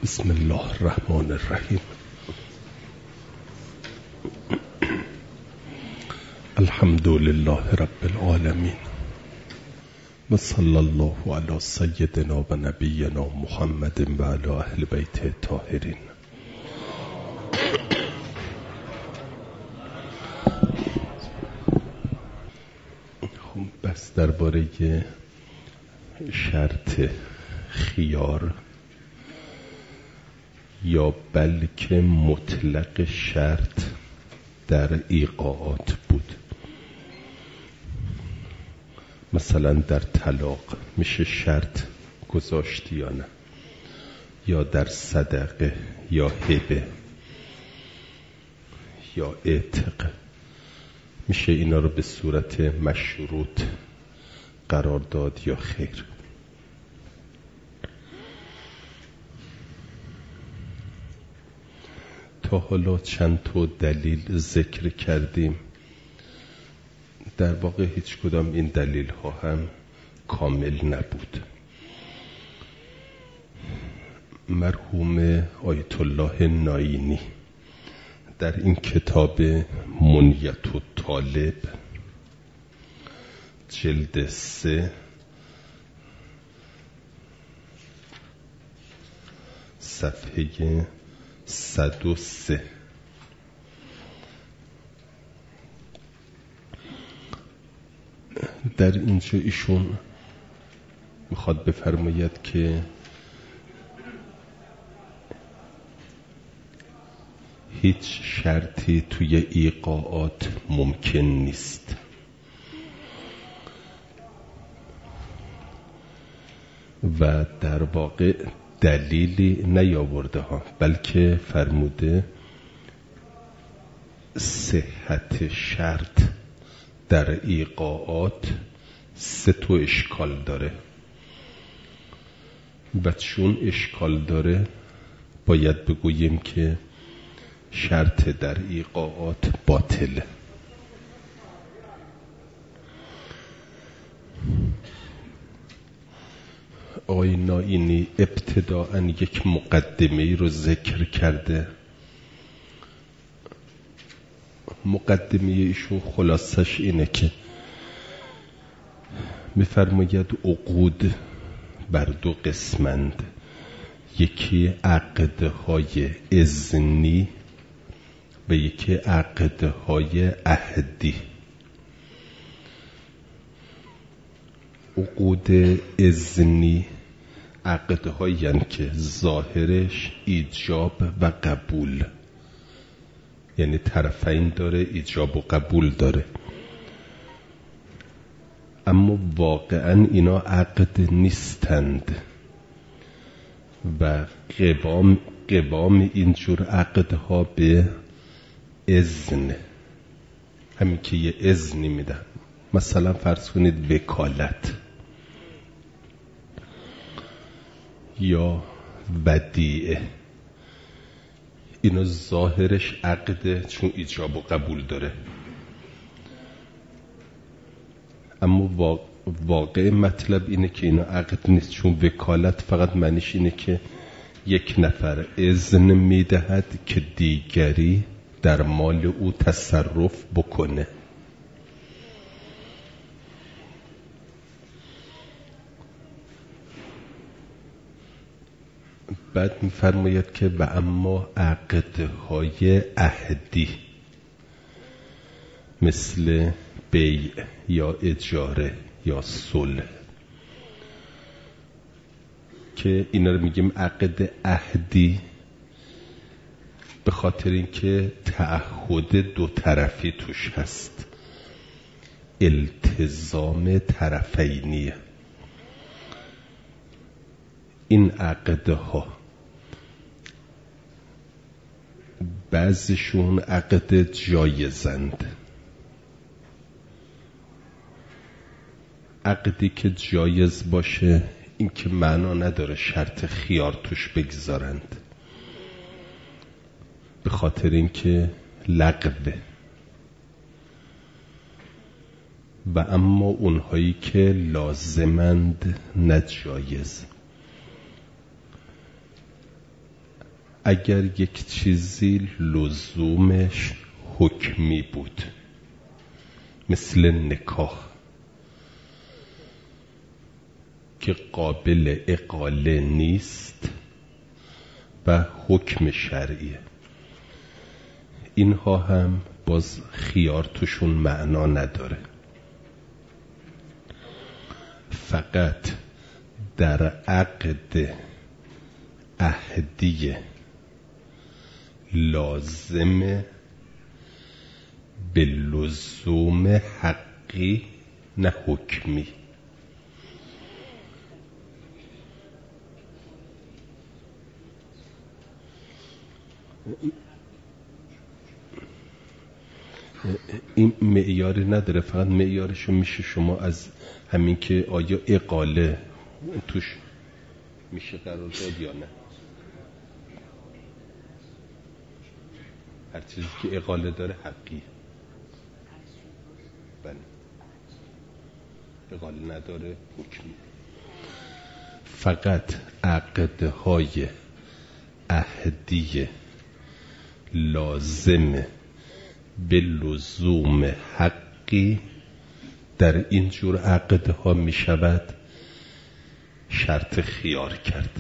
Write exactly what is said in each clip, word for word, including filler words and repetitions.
بسم الله الرحمن الرحیم. الحمد لله رب العالمین و صلی الله علی سیدنا و نبینا محمد و علی اهل بیت الطاهرین. خب بس درباره شرط خیار یا بلکه مطلق شرط در ایقاعات بود. مثلا در طلاق میشه شرط گذاشت یا نه، یا در صدقه یا هبه یا عتق میشه اینا رو به صورت مشروط قرار داد یا خیر. تا حالا چند تا دلیل ذکر کردیم. در واقع هیچ کدام این دلیل ها هم کامل نبود. مرحوم آیت الله ناینی در این کتاب منیت الطالب جلد سه صفحه صد و سه در اینجا ایشون میخواد بفرماید که هیچ شرطی توی ایقاعات ممکن نیست و در واقع دلیلی نیاورده ها، بلکه فرموده صحت شرط در ایقاعات سه تا اشکال داره و چون اشکال داره باید بگوییم که شرط در ایقاعات باطله. آقای ناینی ابتداءً یک مقدمه رو ذکر کرده. مقدمه ایشون خلاصش اینه که میفرماید عقود بر دو قسمند، یکی عقدهای اذنی و یکی عقدهای عهدی. عقود اذنی عقدهایی هستند که ظاهرش ایجاب و قبول، یعنی طرفین داره، ایجاب و قبول داره، اما واقعا اینا عقد نیستند و قوام قوام اینجور عقدها به اذن، همین که یه اذنی میدن. مثلا فرض کنید وکالت یا ودیعه، اینا ظاهرش عقده چون ایجاب و قبول داره، اما واقع مطلب اینه که اینا عقد نیست، چون وکالت فقط معنیش اینه که یک نفر اذن میدهد که دیگری در مال او تصرف بکنه. بعد می‌فرماید که و اما عقدهای عهدی مثل بیع یا اجاره یا صلح، که اینا رو میگیم عقد عهدی به خاطر اینکه تعهد دو طرفی توش هست، التزام طرفینیه. این عقدها بعضیشون عقد جایزند. عقدی که جایز باشه این که معنا نداره شرط خیار توش بگذارند، به خاطر اینکه لغوه. و اما اونهایی که لازمند نجایز. اگر یک چیزی لزومش حکمی بود، مثل نکاح که قابل اقاله نیست و حکم شرعیه، اینها هم باز خیار توشون معنا نداره. فقط در عقد عهدی لازم به لزوم حقی نه حکمی. این معیاری نداره، فقط معیارشو میشه شما از همین که آیا اقاله توش میشه قرار داد یا نه. هر چیزی که اقاله داره حقی، بله. اقاله نداره حکمی. فقط عقدهای عهدی لازم به لزوم حقی در این جور عقدها می شود شرط خیار کرد.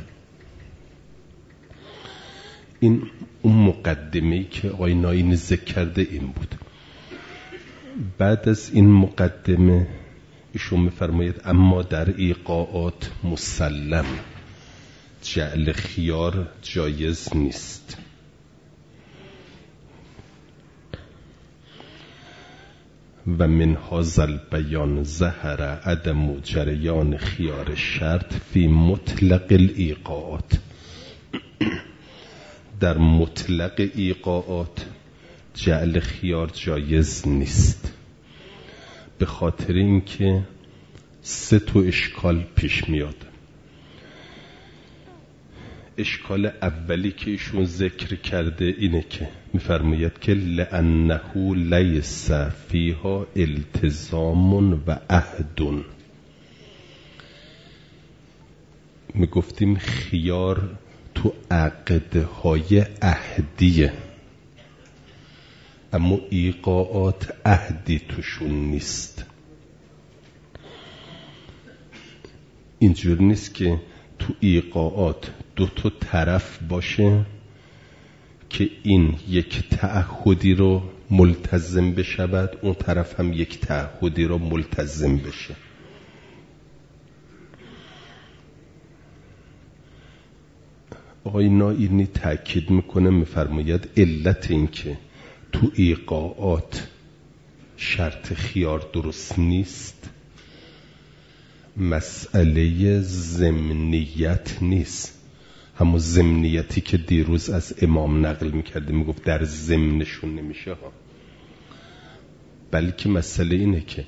این اون مقدمه‌ای که آقای ناینی ذکر کرده این بود. بعد از این مقدمه ایشون می‌فرماید اما در ایقاعات مسلم جعل خیار جایز نیست. و من هذا البیان ظهر عدم جریان خیار شرط فی مطلق الایقاعات. در مطلق ایقاعات جعل خیار جایز نیست، به خاطر اینکه سه تا اشکال پیش میاد. اشکال اولی که ایشون ذکر کرده اینه که میفرماید که لأنه لیس فیها التزام و عهد. میگفتیم خیار تو عقدهای عهدیه، اما ایقاعات عهدی توشون نیست. اینجور نیست که تو ایقاعات دو تا طرف باشه که این یک تعهدی رو ملتزم بشود، اون طرف هم یک تعهدی رو ملتزم بشه. آقای ناینی تأکید میکنه، میفرماید علت این که تو ایقاعات شرط خیار درست نیست مسئله ضمنیت نیست، همون ضمنیتی که دیروز از امام نقل میکرده، میگفت در ضمنشون نمیشه ها، بلکه مسئله اینه که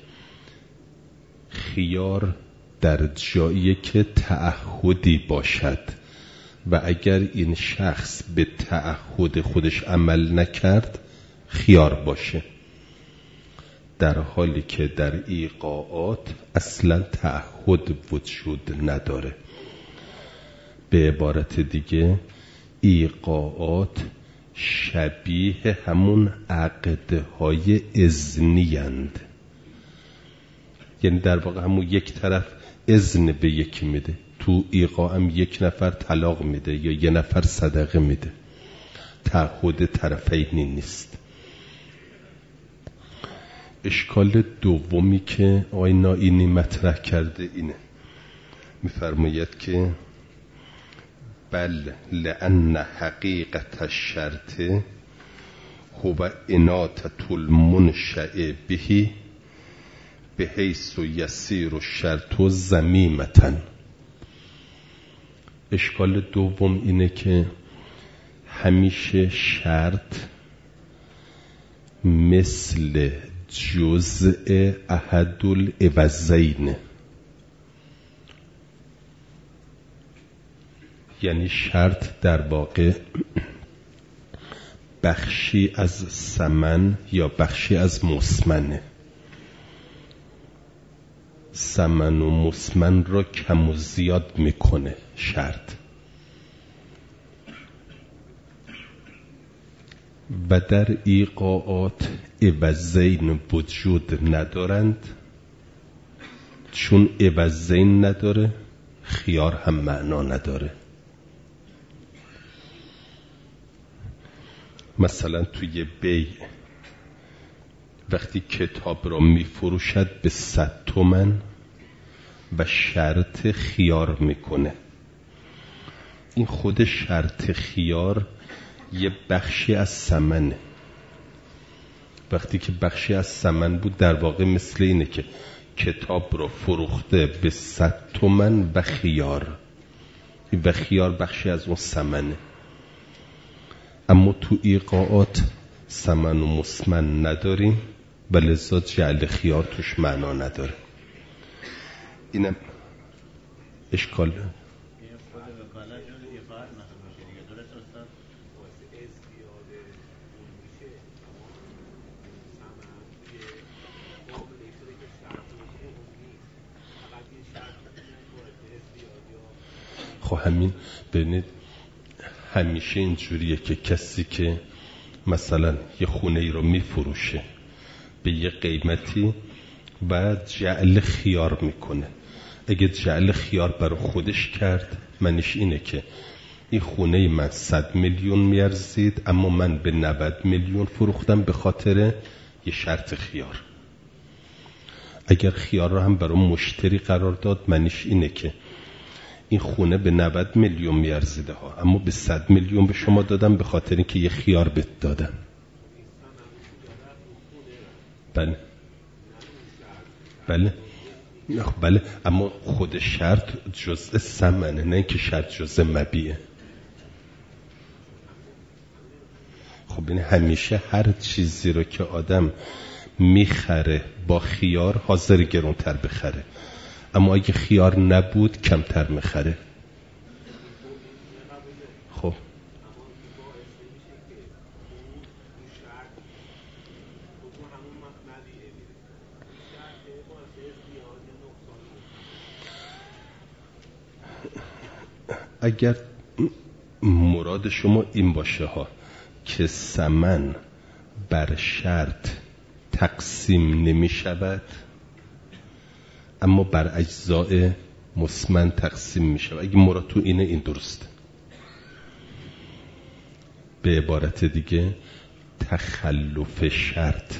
خیار در جایی که تعهدی باشد و اگر این شخص به تعهد خودش عمل نکرد خیار باشه، در حالی که در ایقاعات اصلا تعهد وجود نداره. به عبارت دیگه ایقاعات شبیه همون عقدهای اذنی اند، یعنی در واقع همون یک طرف اذن به یکی میده، تو ایقاع هم یک نفر طلاق میده یا یک نفر صدقه میده، تعهد طرفینی نیست. اشکال دومی که آقای ناینی مطرح کرده اینه، میفرماید که بل لأن حقیقت الشرط هو اناطة المنشأ به بحیث یسیر الشرط ذمیمة. اشکال دوم اینه که همیشه شرط مثل جزء احد العوضین، یعنی شرط در واقع بخشی از ثمن یا بخشی از مسمنه. ثمن و مسمن را کم و زیاد میکنه شرط. و در ایقاعات عوضین وجود ندارند. چون عوضین نداره خیار هم معنا نداره. مثلا توی بیع وقتی کتاب را میفروشد به صد تومن و شرط خیار میکنه، این خود شرط خیار یه بخشی از ثمنه. وقتی که بخشی از ثمن بود در واقع مثل اینه که کتاب رو فروخته به صد تومن و خیار، و خیار بخشی از اون ثمنه. اما تو ایقاعات ثمن و مسمن نداریم و لذا جعل خیار توش معنا نداره. اینم اشکال. خب همین ببینید همیشه اینجوریه که کسی که مثلا یه خونه ای رو میفروشه به یه قیمتی و جعل خیار میکنه، اگه جعل خیار برای خودش کرد منش اینه که این خونه من صد میلیون میارزید اما من به نود میلیون فروختم به خاطر یه شرط خیار. اگر خیار رو هم برای مشتری قرار داد منش اینه که این خونه به نود میلیون میارزیده ها اما به صد میلیون به شما دادم به خاطر اینکه یه خیار بهت دادم. بله بله بله اما خود شرط جزء ثمنه، نه اینکه شرط جزء مبیعه. خب این همیشه هر چیزی رو که آدم میخره با خیار حاضر گرونتر بخره، اما اگه خیار نبود کمتر میخره. خب اگر مراد شما این باشه ها که ثمن بر شرط تقسیم نمی شود اما بر اجزاء مسمن تقسیم می شود، اگه مراد تو اینه این درسته. به عبارت دیگه تخلف شرط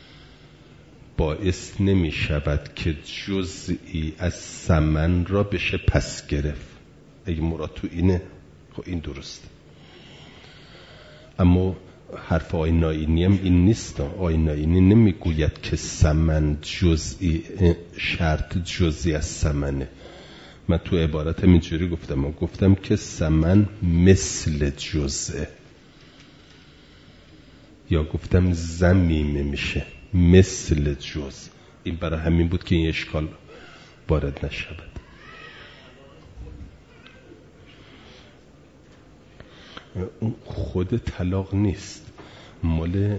باعث نمی شود که جزئی از ثمن را بشه پس گرفت. اگه مراد تو اینه خب این درسته. اما حرف آقای نائینی هم این نیست. آقای نائینی نمیگوید که ثمن جزئی، شرط جزئی از ثمنه. من تو عبارتم اینجوری گفتم، من گفتم که ثمن مثل جزءه، یا گفتم ضمیمه میشه مثل جزء. این برای همین بود که این اشکال وارد نشود. اون خود طلاق نیست، مال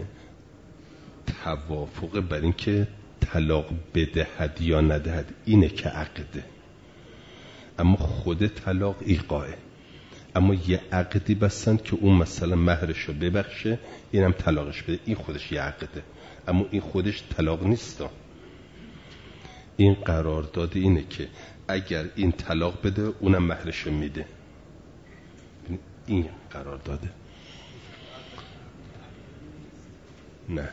توافق بر این که طلاق بدهد یا ندهد اینه که عقده. اما خود طلاق ایقاعه. اما یه عقدی بستن که اون مثلا مهرشو ببخشه اینم طلاقش بده، این خودش یه عقده، اما این خودش طلاق نیست. این قرارداد اینه که اگر این طلاق بده اونم مهرشو میده، این قرار داده. نه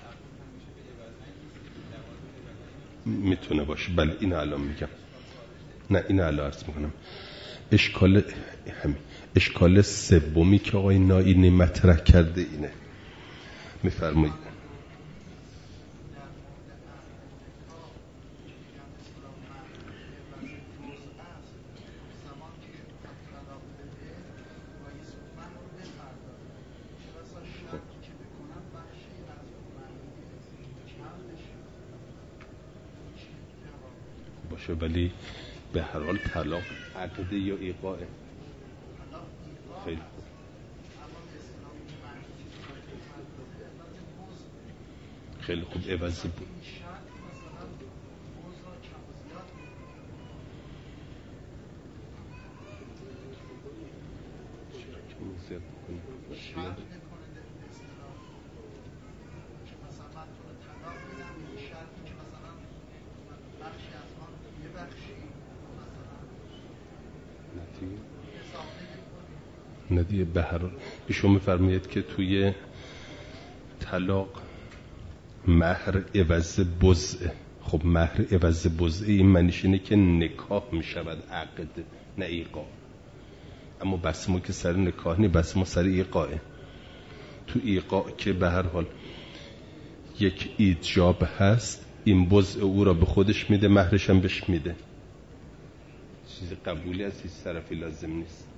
میتونه باشه، بله این الان میگم. نه این الان عرض میکنم. اشکال همین اشکال سومی که آقای نائینی مطرح کرده اینه. میفرمایید. باشه ولی به هر حال طلاق عقده یا ایقاعه. خیلی خوب. خیلی خوب عوضی بود. ندیه به هر حال ایشون میفرماید که توی طلاق مهر عوض بضع. خب مهر عوض بضع این معنیش اینه که نکاح میشود عقد نه ایقاع، اما بس ما که سر نکاح نی، بس ما سر ایقاعه. تو ایقاع که به هر حال یک ایجاب هست، این بضع او را به خودش میده، مهرش هم بهش میده، چیز قبولی از هیچ طرفی لازم نیست.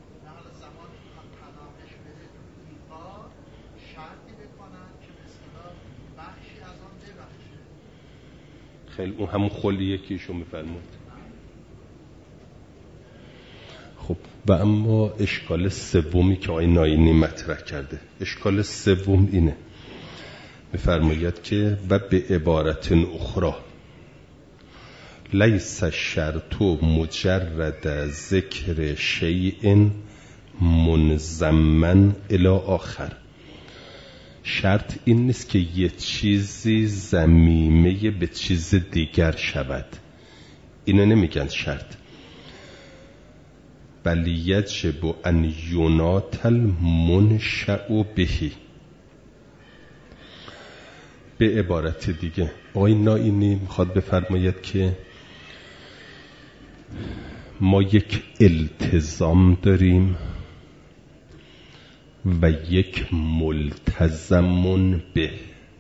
خیلی اون همون خلیه که ایشون میفرمود. خب و اما اشکال سومی که آقای ناینی مطرح کرده، اشکال سوم اینه، میفرماید که و به عبارت اخرى لیس الشرط مجرد ذکر شیء منضما الی آخر. شرط این نیست که یه چیزی ضمیمه به چیز دیگر شود، اینو نمیگن شرط، بل یجب ان ینات المنشأ بهی. به عبارت دیگه آقای ناینی میخواد بفرماید که ما یک التزام داریم و یک ملتزم به.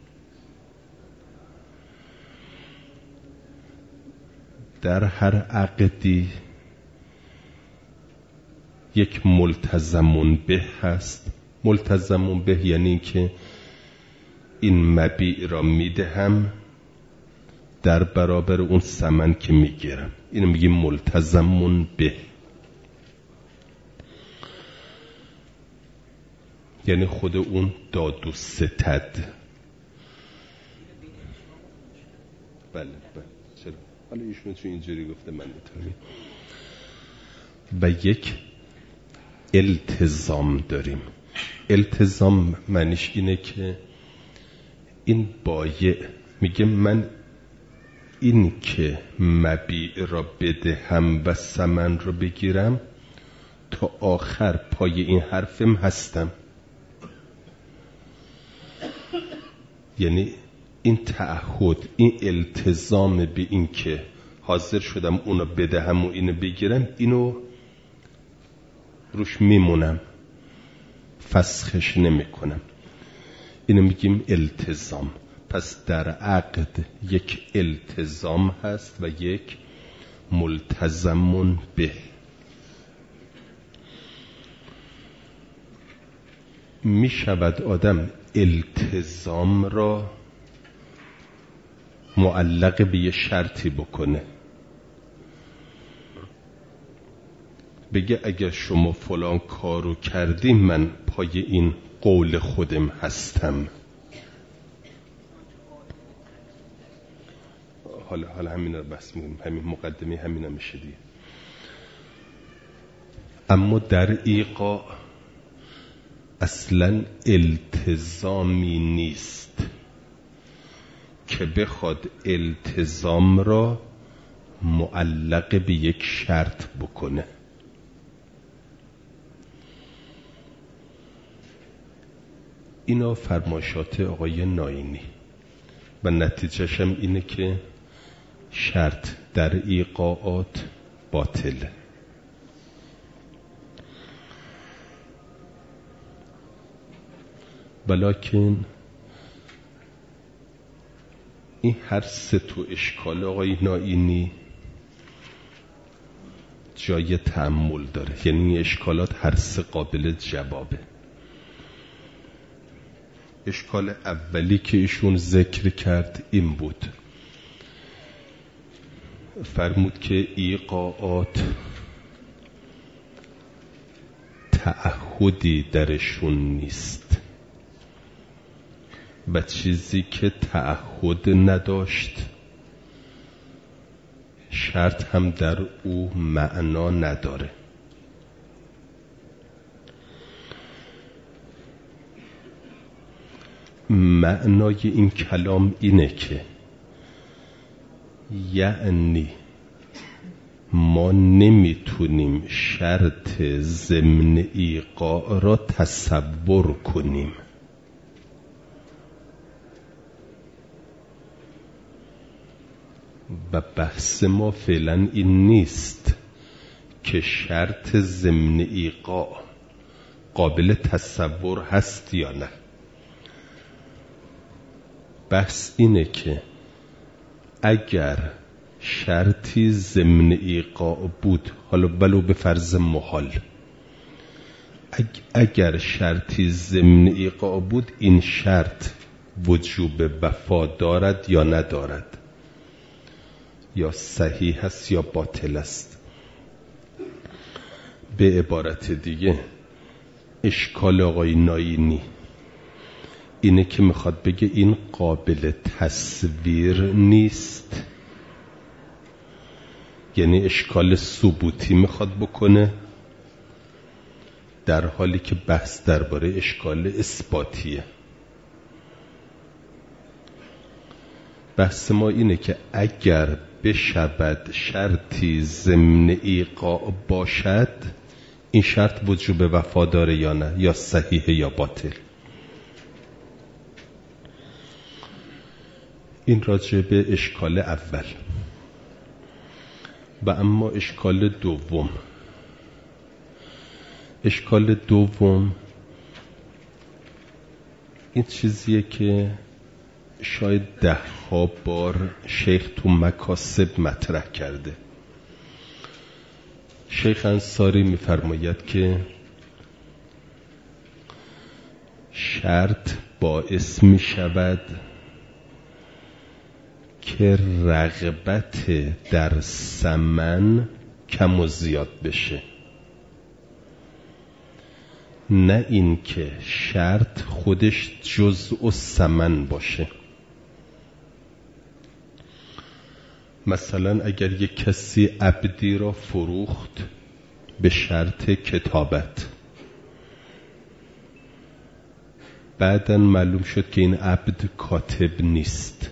در هر عقدی یک ملتزم به هست. ملتزم به یعنی که این مبیع را میدهم در برابر اون ثمن که میگیرم، اینو میگیم ملتزم به، یعنی خود اون داد و ستد. بله بله چرا؟ حالا ایشون چون اینجوری گفته من میتونم. و یک التزام داریم. التزام معنیش اینه که این بایع میگه من این که مبیع را بدهم و ثمن را بگیرم تا آخر پای این حرفم هستم. یعنی این تعهد، این التزام به این که حاضر شدم اونو بدهم و اینو بگیرم، اینو روش میمونم، فسخش نمی کنم. اینو میگیم التزام. پس در عقد یک التزام هست و یک ملتزم به. می شود آدم التزام را معلق به یه شرطی بکنه، بگه اگر شما فلان کارو کردی من پای این قول خودم هستم. حالا حالا همین رو بس میگم، همین مقدمه همین هم میشه دیگه. اما در ایقاع اصلا التزامی نیست که بخواد التزام را معلق به یک شرط بکنه. اینا فرمایشات آقای ناینی و نتیجهش هم اینه که شرط در ایقاعات باطله. ولیکن این هر سه تو اشکال آقای ناینی جای تأمل داره، یعنی این اشکالات هر سه قابل جوابه. اشکال اولی که ایشون ذکر کرد این بود، فرمود که ایقاعات تعهدی درشون نیست و چیزی که تعهد نداشت شرط هم در او معنا نداره. معنای این کلام اینه که یعنی ما نمیتونیم شرط ضمن ایقاع را تصور کنیم. و بحث ما فعلا این نیست که شرط ضمن ایقاع قابل تصور هست یا نه. بحث اینه که اگر شرطی ضمن ایقاع بود، حالا ولو به فرض محال، اگر شرطی ضمن ایقاع بود، این شرط وجوب وفا دارد یا ندارد، یا صحیح است یا باطل است. به عبارت دیگه اشکال آقای ناینی اینه که میخواد بگه این قابل تصویر نیست، یعنی اشکال ثبوتی میخواد بکنه، در حالی که بحث درباره اشکال اثباتیه. بحث ما اینه که اگر بشود شرطی ضمن ایقاع باشد، این شرط وجوب وفا داره یا نه، یا صحیح یا باطل. این راجع به اشکال اول. و اما اشکال دوم، اشکال دوم این چیزیه که شاید ده ها بار شیخ تو مکاسب مطرح کرده. شیخ انصاری میفرماید که شرط باعث می شود که رغبت در ثمن کم و زیاد بشه، نه این که شرط خودش جزء ثمن باشه. مثلا اگر یک کسی عبدی را فروخت به شرط کتابت، بعداً معلوم شد که این عبد کاتب نیست،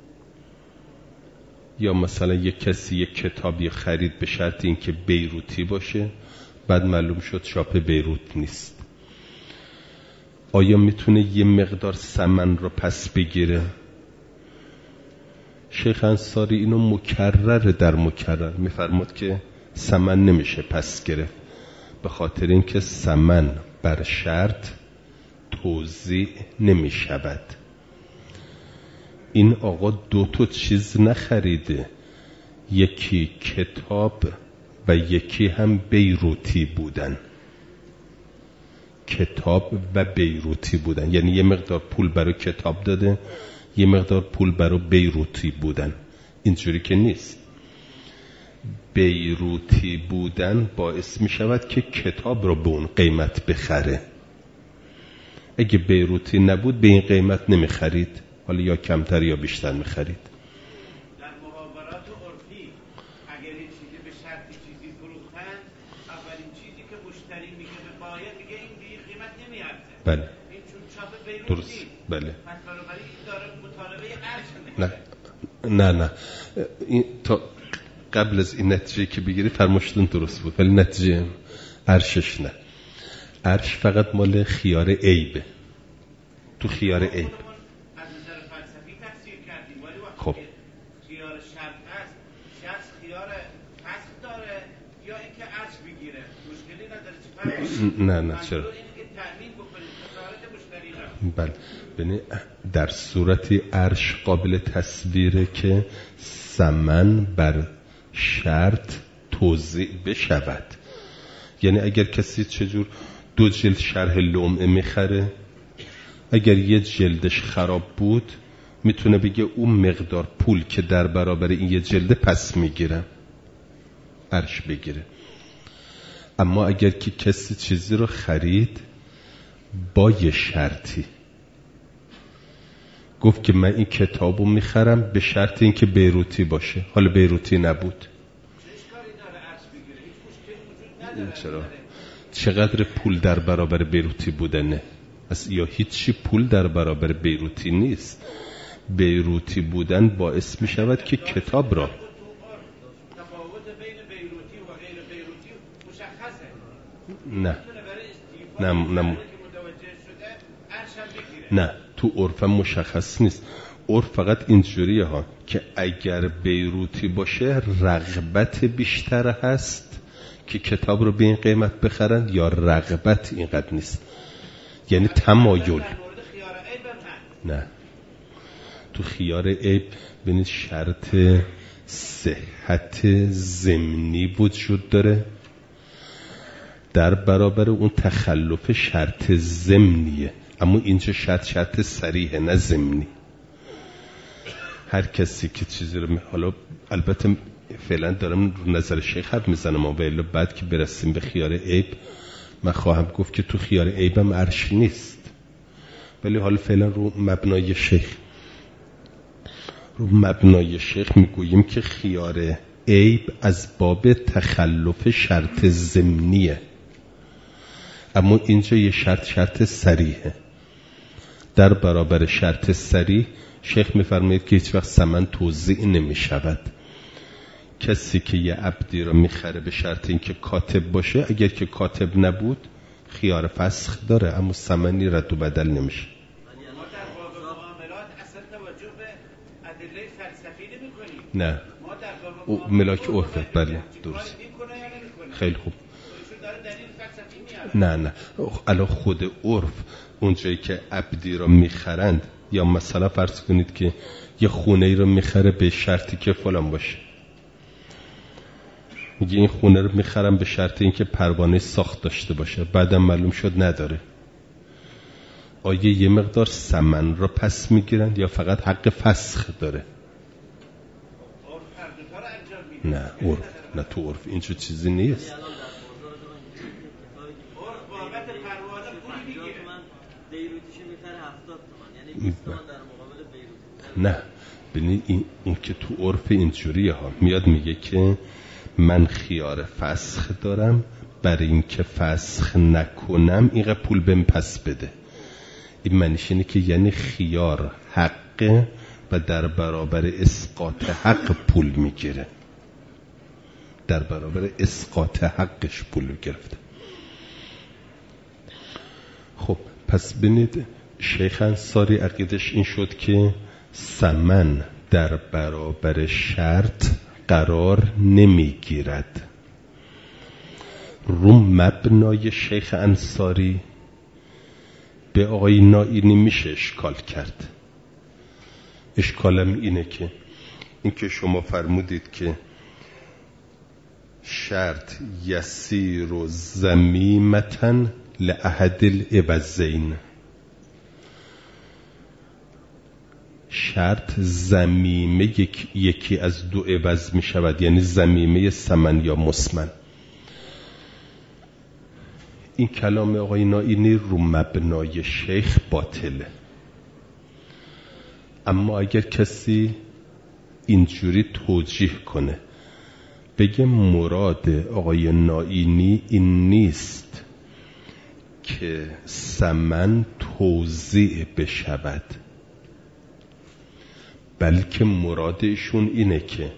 یا مثلا یک کسی یک کتابی خرید به شرط اینکه بیروتی باشه، بعد معلوم شد چاپ بیروت نیست، آیا میتونه یه مقدار ثمن رو پس بگیره؟ شیخ انصاری اینو مکرر در مکرر میفرماد که ثمن نمیشه پس گرفت، به خاطر اینکه ثمن بر شرط توزیع نمیشود. این آقا دو تا چیز نخریده، یکی کتاب و یکی هم بیروتی بودن، کتاب و بیروتی بودن، یعنی یه مقدار پول برای کتاب داده، یه مقدار پول برای بیروتی بودن. اینجوری که نیست. بیروتی بودن باعث می شود که کتاب رو به اون قیمت بخره، اگه بیروتی نبود به این قیمت نمی خرید، حالا یا کمتر یا بیشتر می خرید. در محاورات عرفی اگر این چیزی به شرط چیزی فروختن، اولین چیزی که مشتری میگه به بایع میگه این بی قیمت نمیارزه. بله. این چون چاپ بیروتی درست. بله. پس بنابراین این داره مطالبه ارج نه نه نه این تا قبل از این نتیجه که بگیری فرماشتون درست بود، ولی نتیجه ارشش نه. ارش فقط مال خیار عیبه، تو خیار عیب. از نظر فلسفی تفسیر کردیم، ولی وقتی خب. خیار شرط هست، شخص خیار فصل داره یا اینکه ارج بگیره، مشکلی نداره. چه فرقی؟ نه نه چرا؟ اینه که تأمین بکنید خسارت مشتری را. بله. ببین در صورتی ارش قابل تصویره که ثمن بر شرط توزیع بشود. یعنی اگر کسی چجور دو جلد شرح لمعه میخره، اگر یه جلدش خراب بود میتونه بگه اون مقدار پول که در برابر این یه جلده پس میگیره، ارش بگیره. اما اگر که کسی چیزی رو خرید با یه شرطی، گفت که من این کتابو میخرم به شرط اینکه بیروتی باشه، حالا بیروتی نبود، چرا؟ چقدر پول در برابر بیروتی بودنه؟ از یا هیچی پول در برابر بیروتی نیست. بیروتی بودن باعث می شود که کتاب را تفاوت بین بیروتی و غیر بیروتی مشخصه. نه نه نه نه تو عرف مشخص نیست. عرف فقط اینجوریه ها که اگر بیروتی باشه رغبت بیشتر هست که کتاب رو به این قیمت بخرن یا رغبت اینقدر نیست، یعنی تمایل. نه تو خیار عیب ببینید شرط صحت ضمنی وجود داره، در برابر اون تخلف شرط ضمنیه، اما اینجا شرط شرط صریحه نه ضمنی. هر کسی که چیزی رو می... حالا البته فعلا دارم رو نظر شیخ حرف میزنم، ولی بعد که برسیم به خیار عیب من خواهم گفت که تو خیار عیبم عرش نیست، ولی حالا فعلا رو مبنای شیخ رو مبنای شیخ میگوییم که خیار عیب از باب تخلف شرط ضمنیه، اما اینجا یه شرط شرط صریحه. در برابر شرط صریح شیخ میفرماید که هیچ وقت ثمن توزیع نمی شود. کسی که یه عبدی رو میخره به شرط اینکه کاتب باشه، اگر که کاتب نبود خیار فسخ داره، اما ثمنی رد و بدل نمیشه. ما در باب معاملات اصلا توجه به ادله فلسفی نمی‌کنیم. نه ما در باب او ملاک عرفه. بله درست. خیلی خوب. نه نه الان خود عرف اونجایی که عبدی رو میخرند، یا مثلا فرض کنید که یه خونه ای رو میخره به شرطی که فلان باشه، میگه این خونه رو میخرم به شرط اینکه پروانه ساخت داشته باشه، بعدم معلوم شد نداره. آیا یه مقدار ثمن رو پس میگیرند یا فقط حق فسخ داره؟ نه عرف نه تو عرف اینجور چیزی نیست. نه ببینید این اون که تو عرف اینجوریه ها، میاد میگه که من خیار فسخ دارم، برای این که فسخ نکنم اینقدر پول بهم پس بده. این معنیش اینه که یعنی خیار حقه و در برابر اسقاط حق پول میگیره، در برابر اسقاط حقش پول گرفته. خب پس ببینید شیخ انصاری عقیدش این شد که ثمن در برابر شرط قرار نمیگیرد. رو مبنای شیخ انصاری به آقای نائینی میشه اشکال کرد. اشکالم اینه که این که شما فرمودید که شرط یسیر و ضمیمتن لأحد العوضین، شرط ضمیمه یک، یکی از دو عوض می شود، یعنی ضمیمه ثمن یا مسمن. این کلام آقای نائینی رو مبنای شیخ باطله. اما اگر کسی اینجوری توجیه کنه بگه مراد آقای نائینی این نیست که ثمن توزیع بشود، بلکه مرادشون اینه که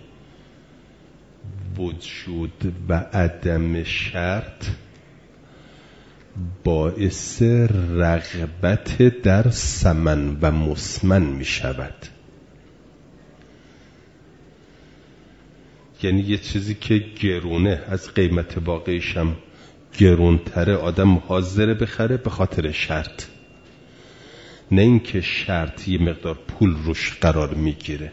وجود و عدم شرط باعث رغبت در ثمن و مسمن می شود. یعنی یه چیزی که گرونه از قیمت واقعیش هم گرونتره آدم حاضر بخره به خاطر شرط، نه اینکه شرط یه مقدار پول روش قرار میگیره.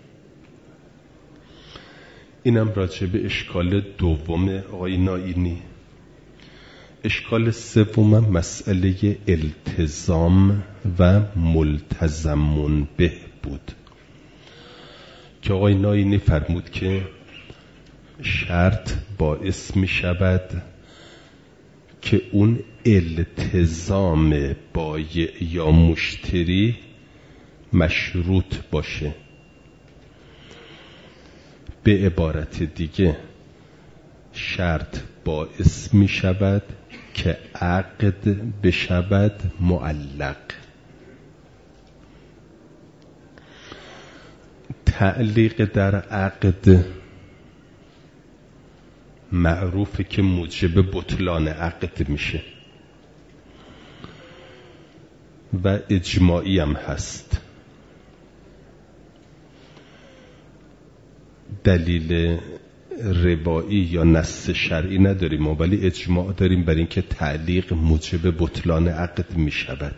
اینم راجع به اشکال دوم آقای نائینی. اشکال سوم مسئله التزام و ملتزم به بود که آقای نائینی فرمود که شرط باعث می شود که اون التزام بایع یا مشتری مشروط باشه. به عبارت دیگه شرط باعث می شود که عقد بشود معلق. تعلیق در عقد معروفه که موجب بطلان عقد میشه و اجماعی هم هست. دلیل روایی یا نص شرعی نداریم ولی اجماع داریم بر اینکه تعلیق موجب بطلان عقد می شود.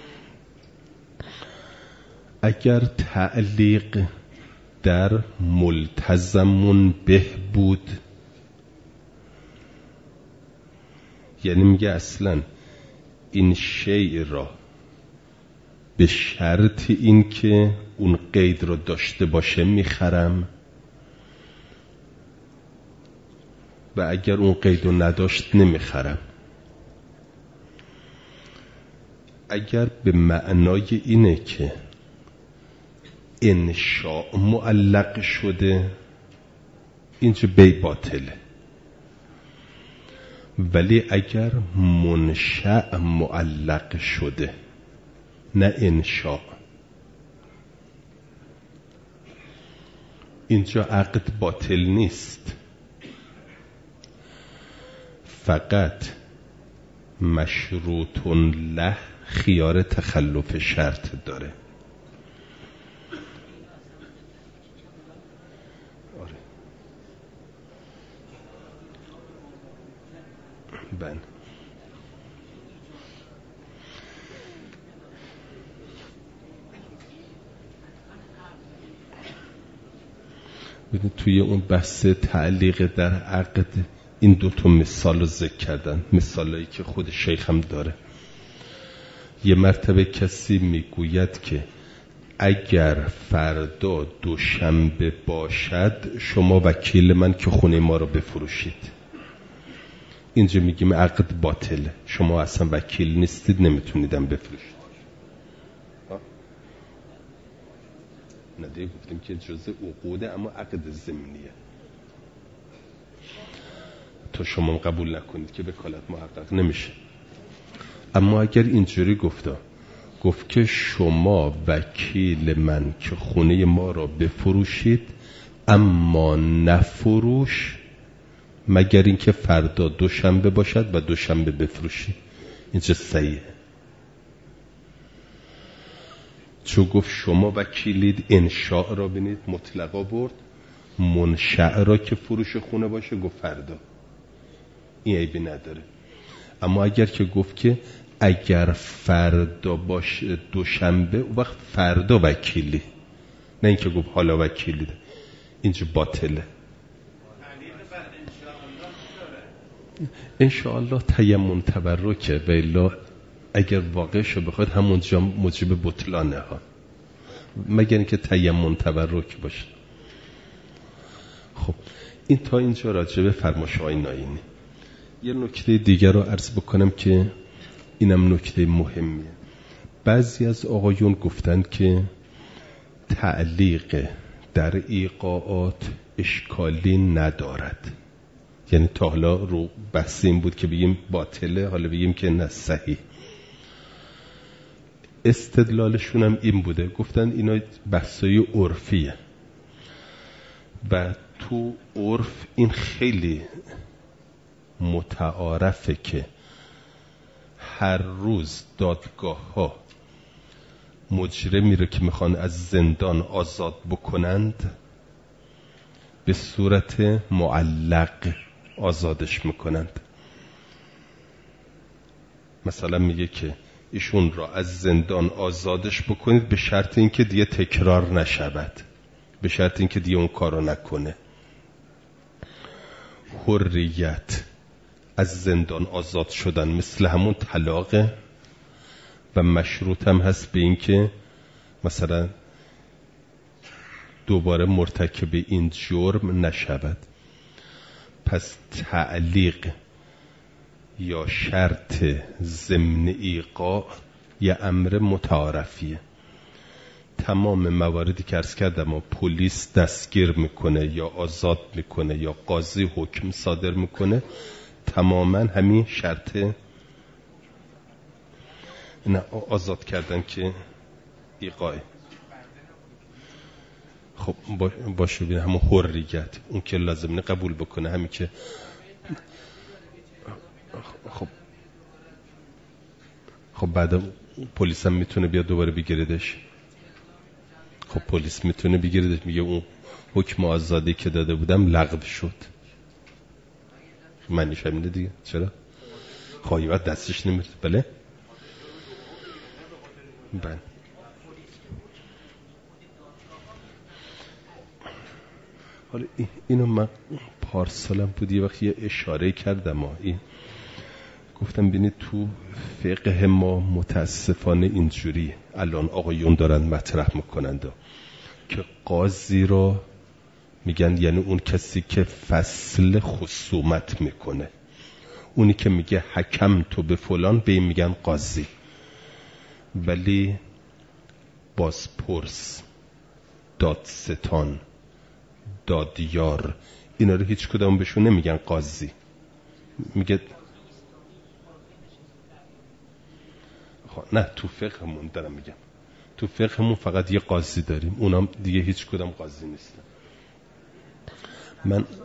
اگر تعلیق در ملتزمون به بود، یعنی میگه اصلا این شیء را به شرط این که اون قید رو داشته باشه میخرم و اگر اون قید رو نداشت نمیخرم. اگر به معنای اینه که انشاء معلق شده، اینجا بی باطله. ولی اگر منشأ معلق شده نه انشاء، اینجا عقد باطل نیست، فقط مشروط له خیار تخلف شرط داره. آره بله. ببین توی اون بحث تعلیق در عقد این دو تا مثال رو ذکر کردن، مثالایی که خود شیخ هم داره. یه مرتبه کسی میگوید که اگر فردا دوشنبه باشد شما وکیل من که خونه ما رو بفروشید. اینجا میگیم عقد باطله، شما اصلا وکیل نیستید، نمیتونیدم بفروشید. ندیه گفتیم که جزء عقوده اما عقد ضمنیه، تا شما قبول نکنید که وکالت محقق نمیشه. اما اگر اینجوری گفته گفت که شما وکیل من که خونه ما را بفروشید اما نفروش مگر اینکه فردا دوشنبه باشد و دوشنبه بفروشید، اینجا صحیحه. چون گفت شما وکیلید، انشاء را بینید مطلقا برد، منشأ را که فروش خونه باشه گفت فردا، این عیبی نداره. اما اگر که گفت که اگر فردا باشه دوشنبه، اون وقت فردا وکیلی، نه اینکه گفت حالا وکیلی، اینجا باطله. انشاءالله تیمم تبرکه و الا اگر واقعشو بخواد همونجا موجب بطلانه ها، مگر اینکه تیمم تبرک باشه. خب این تا اینجا راجع به فرمایش‌های ناینی. یه نکته دیگر رو عرض بکنم که اینم نکته مهمیه. بعضی از آقایون گفتن که تعلیق در ایقاعات اشکالی ندارد، یعنی تا حالا رو بحث این بود که بگیم باطله، حالا بگیم که نه صحیح. استدلالشون هم این بوده، گفتن اینا بحثای عرفیه و تو عرف این خیلی متعارفه که هر روز دادگاه ها مجرمی رو که میخوان از زندان آزاد بکنند به صورت معلق آزادش میکنند. مثلا میگه که ایشون را از زندان آزادش بکنید به شرط اینکه دیگه تکرار نشود، به شرط اینکه دیگه اون کارو نکنه. حریت از زندان آزاد شدن مثل همون طلاق و مشروط هم هست به این که مثلا دوباره مرتکب این جرم نشود. پس تعلیق یا شرط ضمن ایقاع یه امر متعارفیه. تمام مواردی که عرض کردم و پلیس دستگیر میکنه یا آزاد میکنه یا قاضی حکم صادر میکنه، تماما همین شرط نه آزاد کردن که ایقاع. خب باشه ببین همون حریت اون که لازم نه قبول بکنه، همین که خب خب بعد پلیس هم میتونه بیاد دوباره بگیردش. خب پلیس میتونه بگیردش، میگه اون حکم آزادی که داده بودم لغو شد. معنیش همینه دیگه. چرا؟ خواهیوت دستش نمیرد. بله بله حالا اینو من پارسالم بود یه وقت یه اشاره کردم ها. این گفتم ببینید تو فقه ما متاسفانه اینجوری الان آقایون دارن مطرح میکنند که قاضی رو میگن یعنی اون کسی که فصل خصومت میکنه، اونی که میگه حکم تو به فلان به این میگن قاضی، ولی بازپرس، دادستان، دادیار اینا رو هیچ کدام بهشون نمیگن قاضی. میگه نه تو فقهمون دارم میگم، تو فقهمون فقط یه قاضی داریم، اونام دیگه هیچ کدام قاضی نیستن. من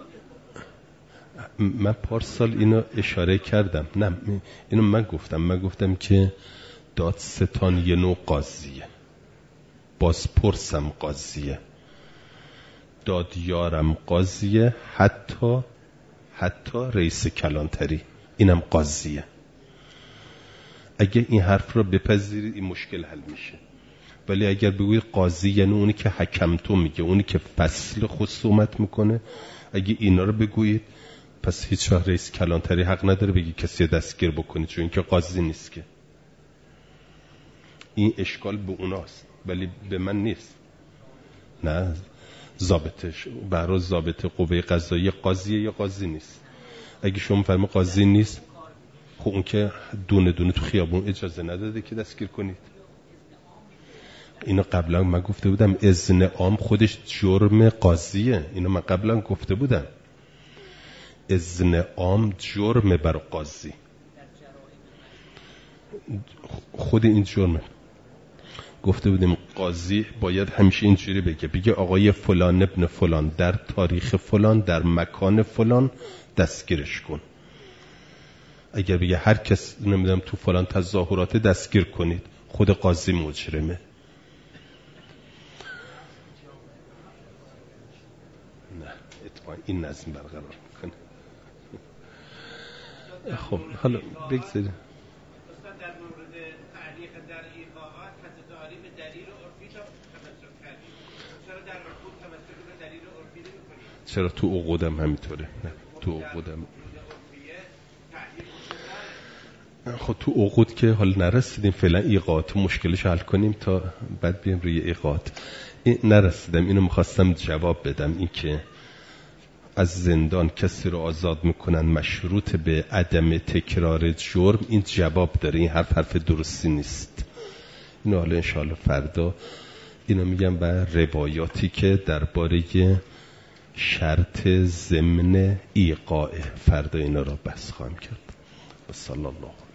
من پارسال اینو اشاره کردم. نه اینو من گفتم من گفتم که دادستان یه نوع قاضیه، بازپرسم قاضیه، دادیارم قاضیه، حتی حتی رئیس کلانتری اینم قاضیه. اگه این حرف رو بپذیرید این مشکل حل میشه. ولی اگر بگوید قاضی یعنی اونی که حکم تو میگه، اونی که فصل خصومت میکنه، اگه اینا رو بگویید پس هیچ وقت رئیس کلانتری حق نداره بگی کسی دستگیر بکنید، چون این که قاضی نیست که. این اشکال به اوناست ولی به من نیست. نه ضابطش برای ضابط قوه قضاییه قاضیه یا قاضی نیست. اگه شما فرمه قاضی نیست، خب اون که دونه دونه تو خیابون اجازه نداده که دستگیر کنید. اینو قبلا من گفته بودم، اذن عام خودش جرم قاضیه. اینو من قبلا گفته بودم، اذن عام جرم بر قاضی، خود این جرمه. گفته بودیم قاضی باید همیشه اینجوری بگه، بگه آقای فلان ابن فلان در تاریخ فلان در مکان فلان دستگیرش کن. اگر بگه هر کس نمیدونم تو فلان تظاهرات دستگیر کنید، خود قاضی مجرمه. نه اتفاقا این نظم برقرار میکنه. خب حالا بگذاریم. در مورد تعلیق در ایقاعات حتی به دلیل عرفی تا تمسک کردیم، چرا در عقود تمسک به دلیل عرفی نمی‌کنید؟ چرا تو عقودم همینطوره؟ نه تو عقودم خب تو عقود که حال نرسیدیم فعلا ایقاعات مشکلش حل کنیم تا بعد بیم روی ایقاعات. این نرسیدم، اینو میخواستم جواب بدم، این که از زندان کسی رو آزاد میکنن مشروط به عدم تکرار جرم، این جواب داره، این حرف حرف درستی نیست. اینو حالا انشاءالله فردا اینو میگم بر روایاتی که درباره شرط ضمن ایقاع، فردا اینا رو بحث خواهم کرد. صلی الله